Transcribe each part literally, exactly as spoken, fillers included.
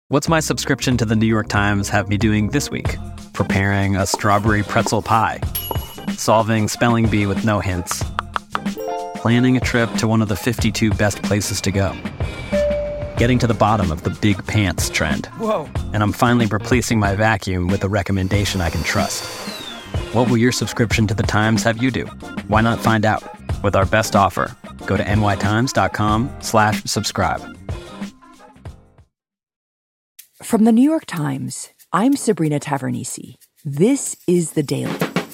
What's my subscription to the New York Times have me doing this week? Preparing a strawberry pretzel pie, solving spelling bee with no hints, planning a trip to one of the fifty-two best places to go, getting to the bottom of the big pants trend. Whoa. And I'm finally replacing my vacuum with a recommendation I can trust. What will your subscription to the Times have you do? Why not find out? With our best offer, go to nytimes.com slash subscribe. From the New York Times, I'm Sabrina Tavernise. This is The Daily.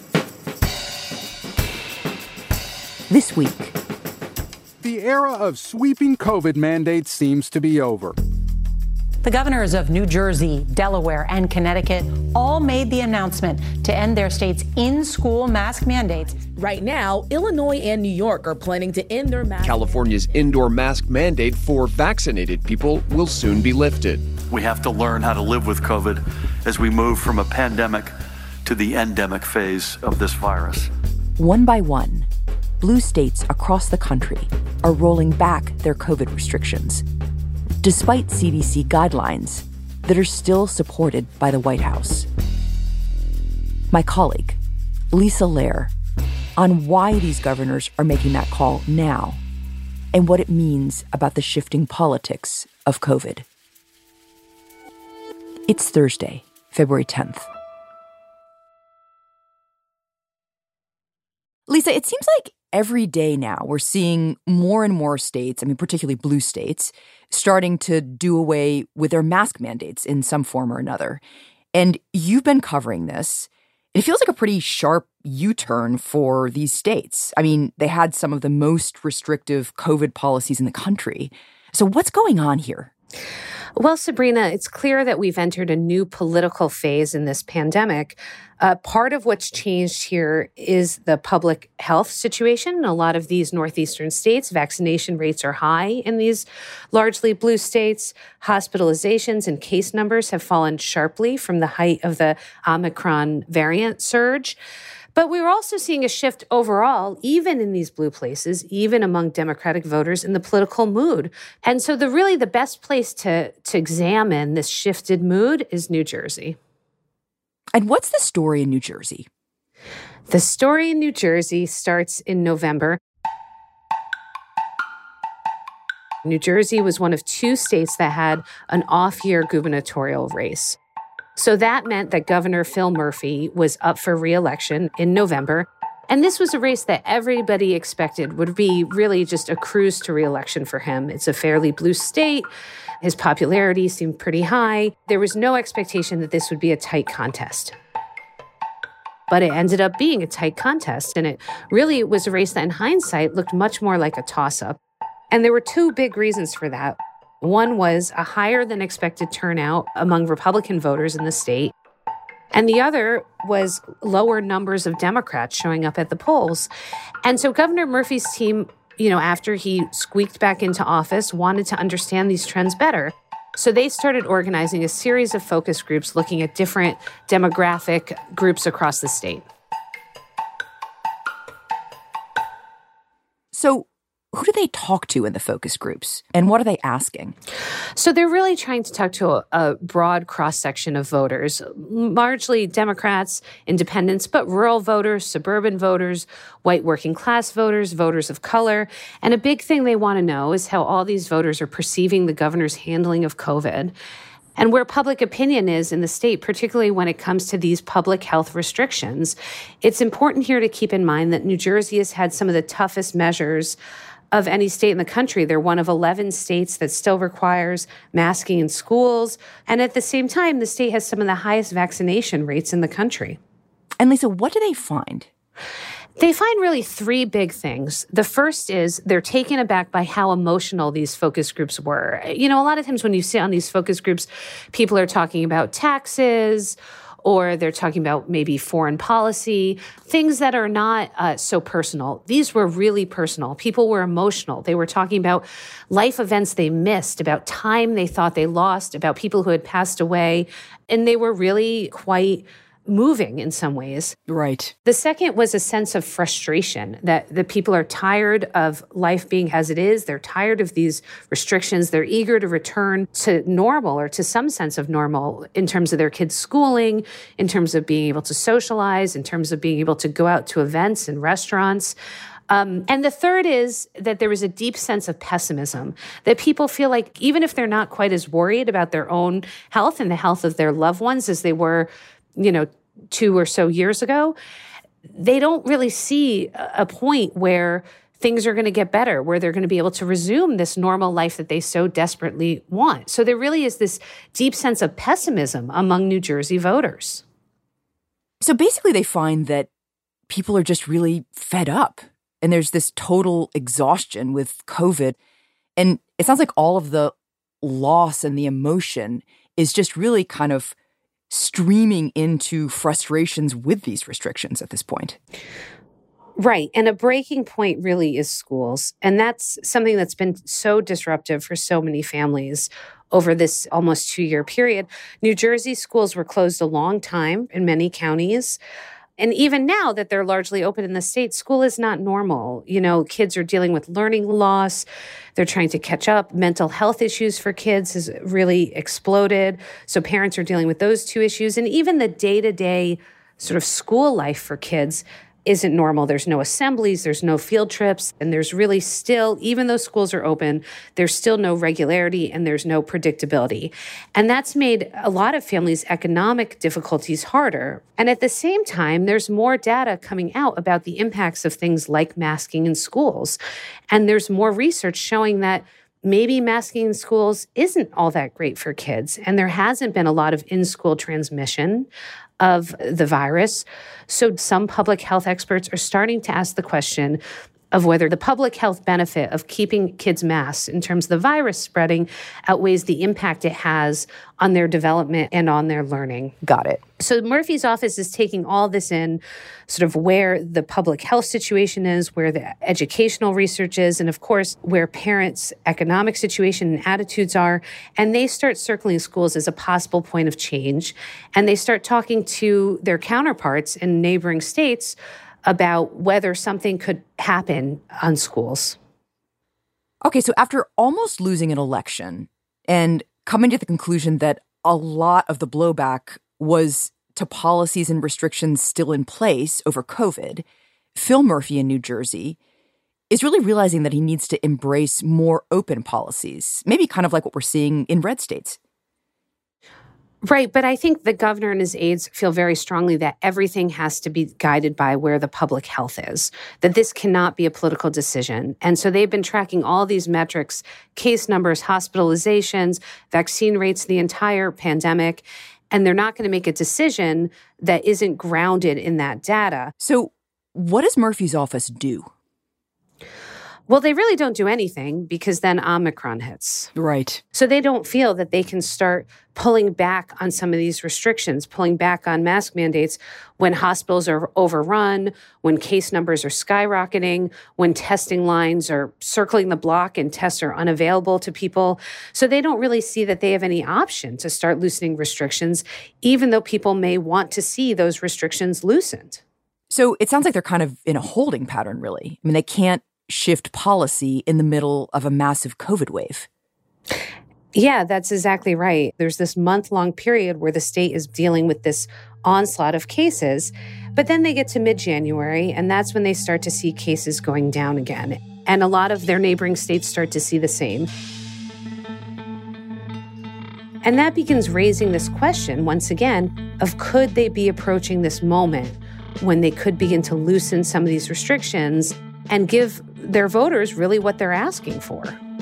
This week, the era of sweeping COVID mandates seems to be over. The governors of New Jersey, Delaware, and Connecticut all made the announcement to end their state's in-school mask mandates. Right now, Illinois and New York are planning to end their mask. California's indoor mask mandate for vaccinated people will soon be lifted. We have to learn how to live with COVID as we move from a pandemic to the endemic phase of this virus. One by one, blue states across the country are rolling back their COVID restrictions, despite C D C guidelines that are still supported by the White House. My colleague, Lisa Lehr, on why these governors are making that call now and what it means about the shifting politics of COVID. It's Thursday, February tenth. Lisa, it seems like every day now we're seeing more and more states, I mean, particularly blue states, starting to do away with their mask mandates in some form or another. And you've been covering this. It feels like a pretty sharp U-turn for these states. I mean, they had some of the most restrictive COVID policies in the country. So what's going on here? Well, Sabrina, it's clear that we've entered a new political phase in this pandemic. Uh, part of what's changed here is the public health situation. In a lot of these northeastern states, vaccination rates are high in these largely blue states. Hospitalizations and case numbers have fallen sharply from the height of the Omicron variant surge. But we're also seeing a shift overall, even in these blue places, even among Democratic voters in the political mood. And so the really the best place to, to examine this shifted mood is New Jersey. And what's the story in New Jersey? The story in New Jersey starts in November. New Jersey was one of two states that had an off-year gubernatorial race. So that meant that Governor Phil Murphy was up for re-election in November. And this was a race that everybody expected would be really just a cruise to re-election for him. It's a fairly blue state. His popularity seemed pretty high. There was no expectation that this would be a tight contest. But it ended up being a tight contest. And it really was a race that in hindsight looked much more like a toss-up. And there were two big reasons for that. One was a higher than expected turnout among Republican voters in the state. And the other was lower numbers of Democrats showing up at the polls. And so Governor Murphy's team, you know, after he squeaked back into office, wanted to understand these trends better. So they started organizing a series of focus groups looking at different demographic groups across the state. So who do they talk to in the focus groups? And what are they asking? So they're really trying to talk to a, a broad cross-section of voters, largely Democrats, independents, but rural voters, suburban voters, white working-class voters, voters of color. And a big thing they want to know is how all these voters are perceiving the governor's handling of COVID and where public opinion is in the state, particularly when it comes to these public health restrictions. It's important here to keep in mind that New Jersey has had some of the toughest measures of any state in the country. They're one of eleven states that still requires masking in schools. And at the same time, the state has some of the highest vaccination rates in the country. And Lisa, what do they find? They find really three big things. The first is they're taken aback by how emotional these focus groups were. You know, a lot of times when you sit on these focus groups, people are talking about taxes, or they're talking about maybe foreign policy, things that are not uh, so personal. These were really personal. People were emotional. They were talking about life events they missed, about time they thought they lost, about people who had passed away. And they were really quite moving in some ways. Right. The second was a sense of frustration that the people are tired of life being as it is. They're tired of these restrictions. They're eager to return to normal or to some sense of normal in terms of their kids' schooling, in terms of being able to socialize, in terms of being able to go out to events and restaurants. Um, and the third is that there was a deep sense of pessimism, that people feel like even if they're not quite as worried about their own health and the health of their loved ones as they were, you know, two or so years ago, they don't really see a point where things are going to get better, where they're going to be able to resume this normal life that they so desperately want. So there really is this deep sense of pessimism among New Jersey voters. So basically they find that people are just really fed up and there's this total exhaustion with COVID. And it sounds like all of the loss and the emotion is just really kind of streaming into frustrations with these restrictions at this point. Right. And a breaking point really is schools. And that's something that's been so disruptive for so many families over this almost two-year period. New Jersey schools were closed a long time in many counties. And even now that they're largely open in the state, school is not normal. You know, kids are dealing with learning loss. They're trying to catch up. Mental health issues for kids has really exploded. So parents are dealing with those two issues. And even the day-to-day sort of school life for kids isn't normal. There's no assemblies, there's no field trips, and there's really still, even though schools are open, there's still no regularity and there's no predictability. And that's made a lot of families' economic difficulties harder. And at the same time, there's more data coming out about the impacts of things like masking in schools. And there's more research showing that maybe masking in schools isn't all that great for kids. And there hasn't been a lot of in-school transmission of the virus. So some public health experts are starting to ask the question of whether the public health benefit of keeping kids masked in terms of the virus spreading outweighs the impact it has on their development and on their learning. Got it. So Murphy's office is taking all this in, sort of where the public health situation is, where the educational research is, and of course, where parents' economic situation and attitudes are. And they start circling schools as a possible point of change. And they start talking to their counterparts in neighboring states about whether something could happen on schools. Okay, so after almost losing an election and coming to the conclusion that a lot of the blowback was to policies and restrictions still in place over COVID, Phil Murphy in New Jersey is really realizing that he needs to embrace more open policies, maybe kind of like what we're seeing in red states. Right, but I think the governor and his aides feel very strongly that everything has to be guided by where the public health is, that this cannot be a political decision. And so they've been tracking all these metrics, case numbers, hospitalizations, vaccine rates, the entire pandemic, and they're not going to make a decision that isn't grounded in that data. So what does Murphy's office do? Well, they really don't do anything because then Omicron hits. Right. So they don't feel that they can start pulling back on some of these restrictions, pulling back on mask mandates when hospitals are overrun, when case numbers are skyrocketing, when testing lines are circling the block and tests are unavailable to people. So they don't really see that they have any option to start loosening restrictions, even though people may want to see those restrictions loosened. So it sounds like they're kind of in a holding pattern, really. I mean, they can't shift policy in the middle of a massive COVID wave. Yeah, that's exactly right. There's this month-long period where the state is dealing with this onslaught of cases, but then they get to mid-January, and that's when they start to see cases going down again. And a lot of their neighboring states start to see the same. And that begins raising this question, once again, of could they be approaching this moment when they could begin to loosen some of these restrictions and give their voters really what they're asking for.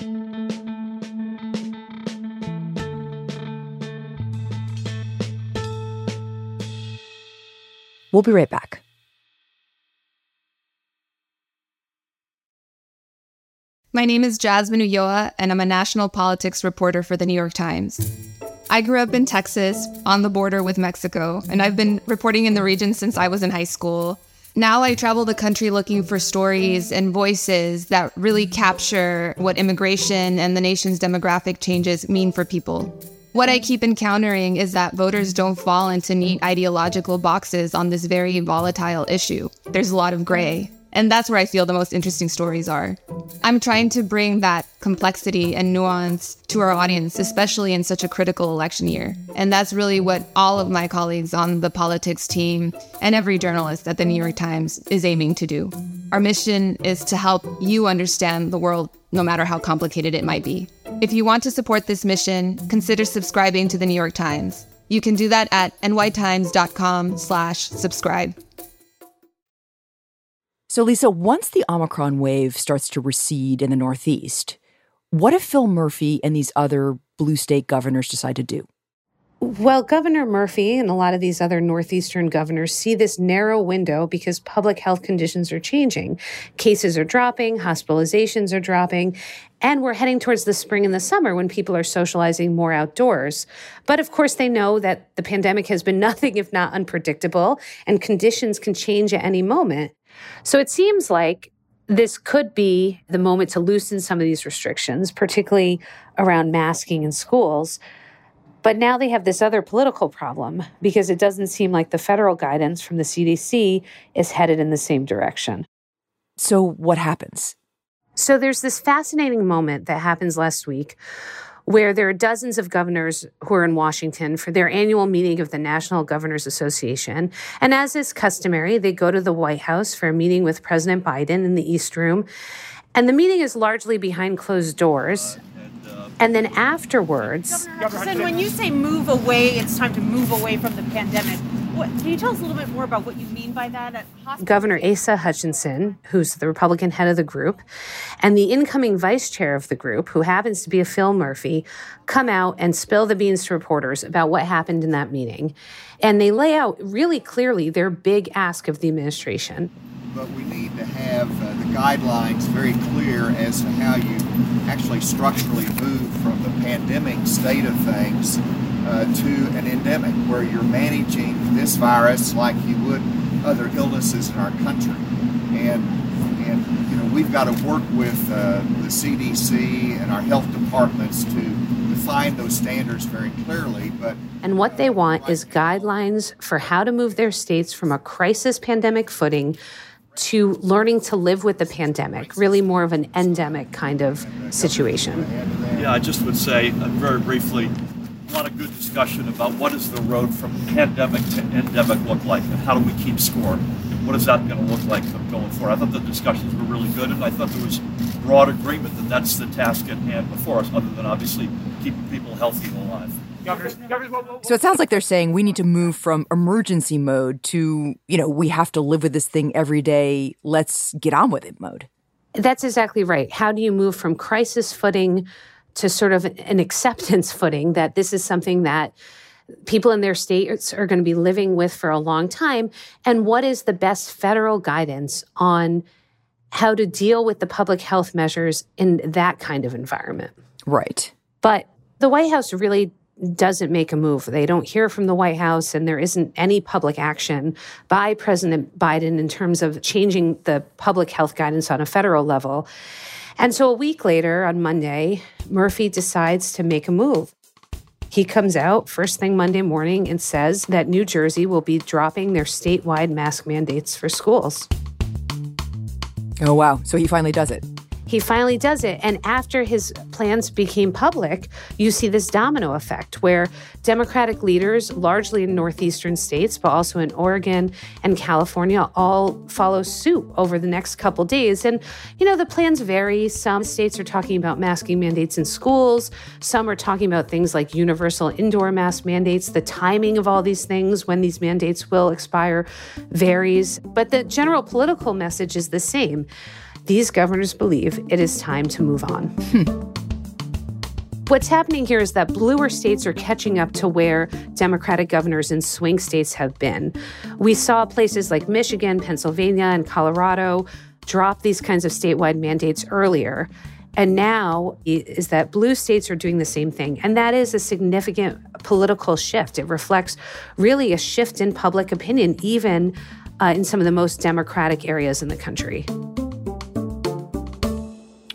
We'll be right back. My name is Jasmine Ulloa, and I'm a national politics reporter for The New York Times. I grew up in Texas, on the border with Mexico, and I've been reporting in the region since I was in high school. Now I travel the country looking for stories and voices that really capture what immigration and the nation's demographic changes mean for people. What I keep encountering is that voters don't fall into neat ideological boxes on this very volatile issue. There's a lot of gray. And that's where I feel the most interesting stories are. I'm trying to bring that complexity and nuance to our audience, especially in such a critical election year. And that's really what all of my colleagues on the politics team and every journalist at the New York Times is aiming to do. Our mission is to help you understand the world, no matter how complicated it might be. If you want to support this mission, consider subscribing to the New York Times. You can do that at nytimes.com slash subscribe. So, Lisa, once the Omicron wave starts to recede in the Northeast, what if Phil Murphy and these other blue state governors decide to do? Well, Governor Murphy and a lot of these other Northeastern governors see this narrow window because public health conditions are changing. Cases are dropping, hospitalizations are dropping, and we're heading towards the spring and the summer when people are socializing more outdoors. But of course, they know that the pandemic has been nothing if not unpredictable, and conditions can change at any moment. So it seems like this could be the moment to loosen some of these restrictions, particularly around masking in schools. But now they have this other political problem because it doesn't seem like the federal guidance from the C D C is headed in the same direction. So what happens? So there's this fascinating moment that happens last week where there are dozens of governors who are in Washington for their annual meeting of the National Governors Association. And as is customary, they go to the White House for a meeting with President Biden in the East Room. And the meeting is largely behind closed doors. And then afterwards... Governor Hutchinson, when you say move away, it's time to move away from the pandemic. What, can you tell us a little bit more about what you mean by that? At hospital- Governor Asa Hutchinson, who's the Republican head of the group, and the incoming vice chair of the group, who happens to be a Phil Murphy, come out and spill the beans to reporters about what happened in that meeting. And they lay out really clearly their big ask of the administration. But we need to have uh, the guidelines very clear as to how you actually structurally move from the pandemic state of things uh, to an endemic, where you're managing this virus like you would other illnesses in our country. And, and you know, we've got to work with uh, the C D C and our health departments to define those standards very clearly. But And what they want is guidelines for how to move their states from a crisis pandemic footing to learning to live with the pandemic, really more of an endemic kind of situation. Yeah, I just would say uh, very briefly, a lot of good discussion about what does the road from pandemic to endemic look like, and how do we keep score? What is that going to look like going forward? I thought the discussions were really good, and I thought there was broad agreement that that's the task at hand before us, other than obviously keeping people healthy and alive. So it sounds like they're saying we need to move from emergency mode to, you know, we have to live with this thing every day, let's get on with it mode. That's exactly right. How do you move from crisis footing to sort of an acceptance footing that this is something that people in their states are going to be living with for a long time? And what is the best federal guidance on how to deal with the public health measures in that kind of environment? Right. But the White House really doesn't make a move. They don't hear from the White House, and there isn't any public action by President Biden in terms of changing the public health guidance on a federal level. And so a week later, on Monday, Murphy decides to make a move. He comes out first thing Monday morning and says that New Jersey will be dropping their statewide mask mandates for schools. Oh, wow. So he finally does it. He finally does it. And after his plans became public, you see this domino effect where Democratic leaders, largely in northeastern states, but also in Oregon and California, all follow suit over the next couple days. And, you know, the plans vary. Some states are talking about masking mandates in schools. Some are talking about things like universal indoor mask mandates. The timing of all these things, when these mandates will expire, varies. But the general political message is the same. These governors believe it is time to move on. Hmm. What's happening here is that bluer states are catching up to where Democratic governors in swing states have been. We saw places like Michigan, Pennsylvania, and Colorado drop these kinds of statewide mandates earlier. And now is that blue states are doing the same thing. And that is a significant political shift. It reflects really a shift in public opinion, even uh, in some of the most democratic areas in the country.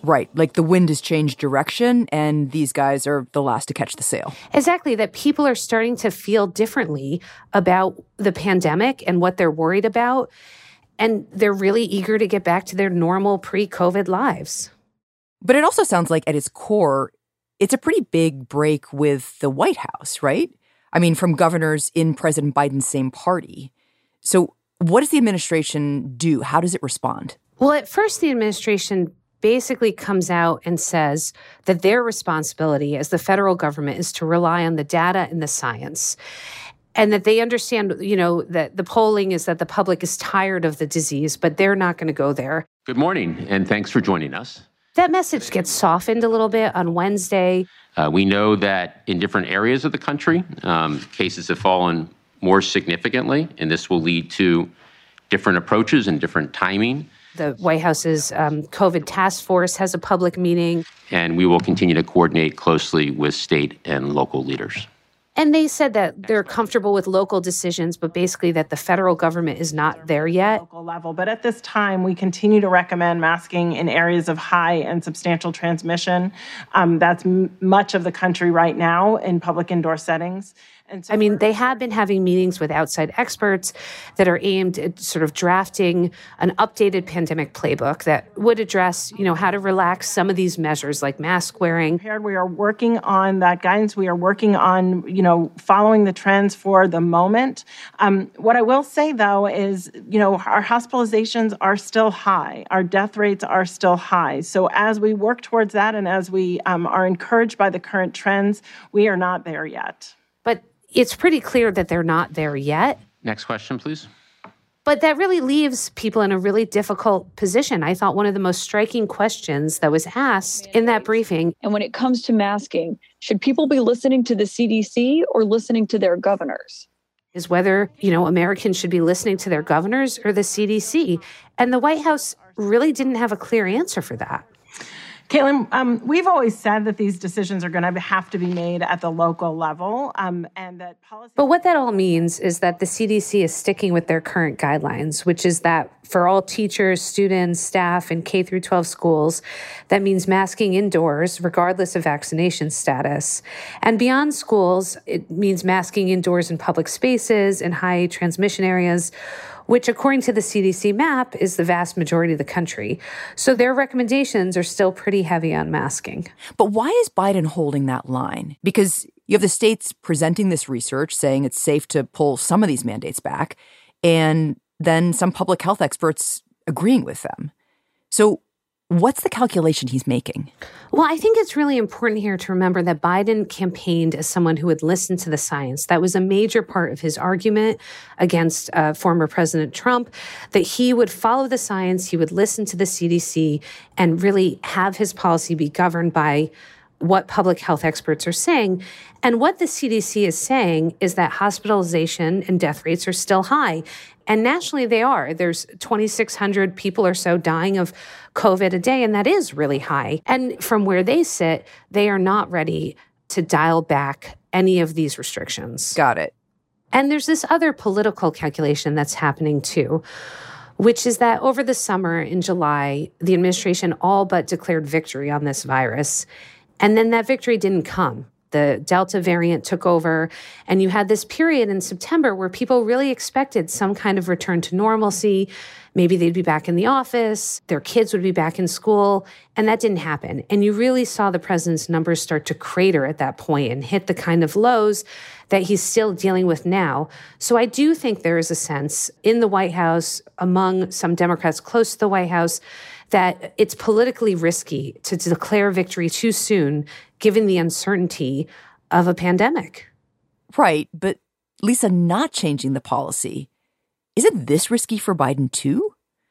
Right. Like the wind has changed direction and these guys are the last to catch the sail. Exactly. That people are starting to feel differently about the pandemic and what they're worried about. And they're really eager to get back to their normal pre-COVID lives. But it also sounds like at its core, it's a pretty big break with the White House, right? I mean, from governors in President Biden's same party. So what does the administration do? How does it respond? Well, at first, the administration basically comes out and says that their responsibility as the federal government is to rely on the data and the science. And that they understand, you know, that the polling is that the public is tired of the disease, but they're not going to go there. Good morning, and thanks for joining us. That message gets softened a little bit on Wednesday. Uh, we know that in different areas of the country, um, cases have fallen more significantly, and this will lead to different approaches and different timing. The White House's um, COVID task force has a public meeting. And we will continue to coordinate closely with state and local leaders. And they said that they're comfortable with local decisions, but basically that the federal government is not there yet. Local level. But at this time, we continue to recommend masking in areas of high and substantial transmission. Um, that's m- much of the country right now in public indoor settings. And so I mean, they have been having meetings with outside experts that are aimed at sort of drafting an updated pandemic playbook that would address, you know, how to relax some of these measures like mask wearing. We are working on that guidance. We are working on, you know, following the trends for the moment. Um, what I will say, though, is, you know, our hospitalizations are still high. Our death rates are still high. So as we work towards that and as we um, are encouraged by the current trends, we are not there yet. But it's pretty clear that they're not there yet. Next question, please. But that really leaves people in a really difficult position. I thought one of the most striking questions that was asked in that briefing. And when it comes to masking, should people be listening to the C D C or listening to their governors? Is whether, you know, Americans should be listening to their governors or the C D C. And the White House really didn't have a clear answer for that. Caitlin, um, we've always said that these decisions are going to have to be made at the local level, um, and that policy. But what that all means is that the C D C is sticking with their current guidelines, which is that for all teachers, students, staff, and K through twelve schools, that means masking indoors, regardless of vaccination status. And beyond schools, it means masking indoors in public spaces and high transmission areas, which according to the C D C map is the vast majority of the country. So their recommendations are still pretty heavy on masking. But why is Biden holding that line? Because you have the states presenting this research saying it's safe to pull some of these mandates back, and then some public health experts agreeing with them. So what's the calculation he's making? Well, I think it's really important here to remember that Biden campaigned as someone who would listen to the science. That was a major part of his argument against uh, former President Trump, that he would follow the science, he would listen to the C D C, and really have his policy be governed by what public health experts are saying. And what the C D C is saying is that hospitalization and death rates are still high. And nationally, they are. There's twenty-six hundred people or so dying of COVID a day, and that is really high. And from where they sit, they are not ready to dial back any of these restrictions. Got it. And there's this other political calculation that's happening too, which is that over the summer in July, the administration all but declared victory on this virus. And then that victory didn't come. The Delta variant took over, and you had this period in September where people really expected some kind of return to normalcy. Maybe they'd be back in the office, their kids would be back in school, and that didn't happen. And you really saw the president's numbers start to crater at that point and hit the kind of lows that he's still dealing with now. So I do think there is a sense in the White House, among some Democrats close to the White House, that it's politically risky to declare victory too soon, given the uncertainty of a pandemic. Right, but Lisa, not changing the policy, isn't this risky for Biden too?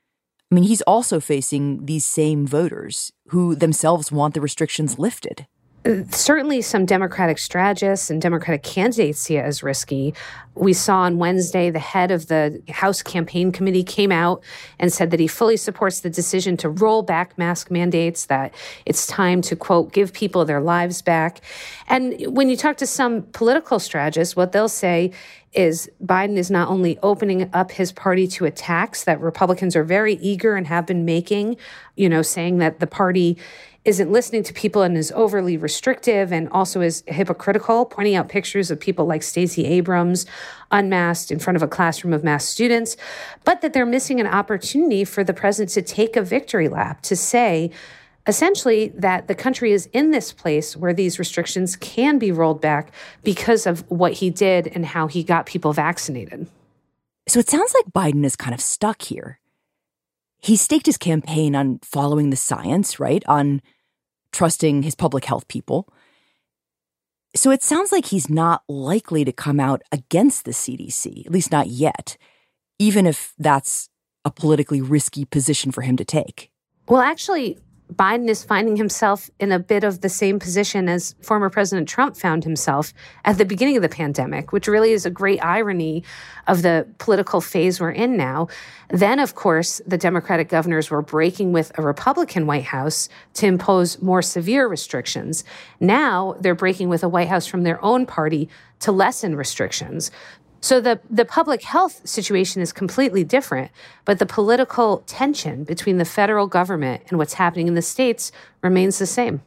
I mean, he's also facing these same voters who themselves want the restrictions lifted. Certainly some Democratic strategists and Democratic candidates see it as risky. We saw on Wednesday the head of the House campaign committee came out and said that he fully supports the decision to roll back mask mandates, that it's time to, quote, give people their lives back. And when you talk to some political strategists, what they'll say is Biden is not only opening up his party to attacks that Republicans are very eager and have been making, you know, saying that the party isn't listening to people and is overly restrictive and also is hypocritical, pointing out pictures of people like Stacey Abrams unmasked in front of a classroom of masked students, but that they're missing an opportunity for the president to take a victory lap, to say, essentially, that the country is in this place where these restrictions can be rolled back because of what he did and how he got people vaccinated. So it sounds like Biden is kind of stuck here. He staked his campaign on following the science, right? On trusting his public health people. So it sounds like he's not likely to come out against the C D C, at least not yet, even if that's a politically risky position for him to take. Well, actually, Biden is finding himself in a bit of the same position as former President Trump found himself at the beginning of the pandemic, which really is a great irony of the political phase we're in now. Then, of course, the Democratic governors were breaking with a Republican White House to impose more severe restrictions. Now they're breaking with a White House from their own party to lessen restrictions. So the, the public health situation is completely different, but the political tension between the federal government and what's happening in the states remains the same.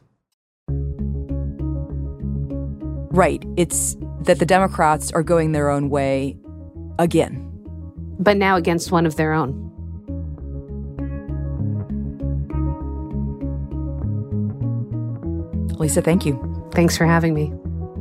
Right. It's that the Democrats are going their own way again. But now against one of their own. Lisa, thank you. Thanks for having me.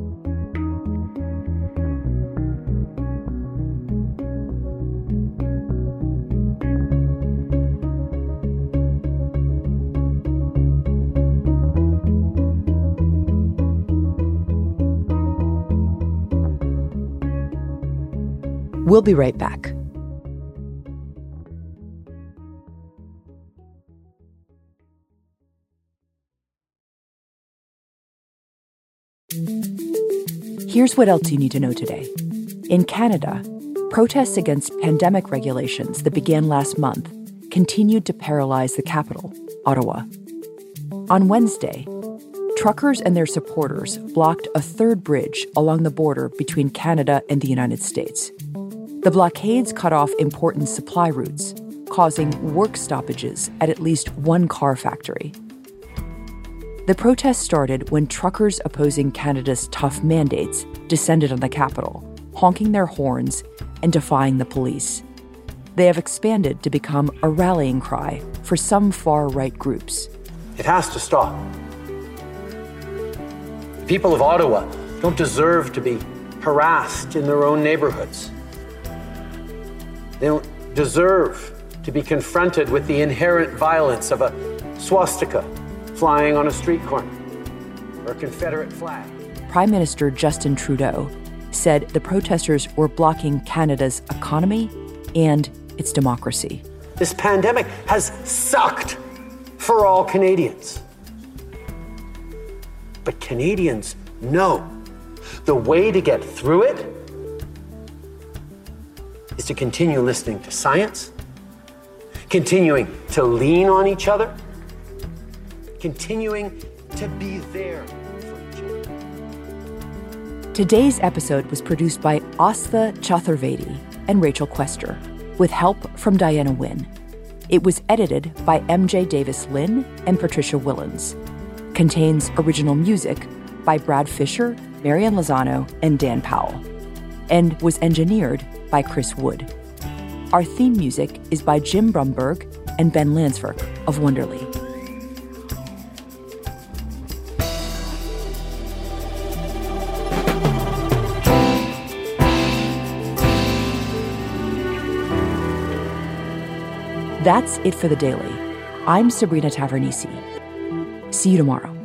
We'll be right back. Here's what else you need to know today. In Canada, protests against pandemic regulations that began last month continued to paralyze the capital, Ottawa. On Wednesday, truckers and their supporters blocked a third bridge along the border between Canada and the United States. The blockades cut off important supply routes, causing work stoppages at at least one car factory. The protest started when truckers opposing Canada's tough mandates descended on the capital, honking their horns and defying the police. They have expanded to become a rallying cry for some far-right groups. It has to stop. The people of Ottawa don't deserve to be harassed in their own neighborhoods. They don't deserve to be confronted with the inherent violence of a swastika flying on a street corner or a Confederate flag. Prime Minister Justin Trudeau said the protesters were blocking Canada's economy and its democracy. This pandemic has sucked for all Canadians. But Canadians know the way to get through it is to continue listening to science, continuing to lean on each other, continuing to be there for each other. Today's episode was produced by Astha Chaturvedi and Rachel Quester, with help from Diana Wynn. It was edited by M J Davis Lynn and Patricia Willens. Contains original music by Brad Fisher, Marianne Lozano, and Dan Powell, and was engineered by Chris Wood. Our theme music is by Jim Brumberg and Ben Landsverk of Wonderly. That's it for The Daily. I'm Sabrina Tavernise. See you tomorrow.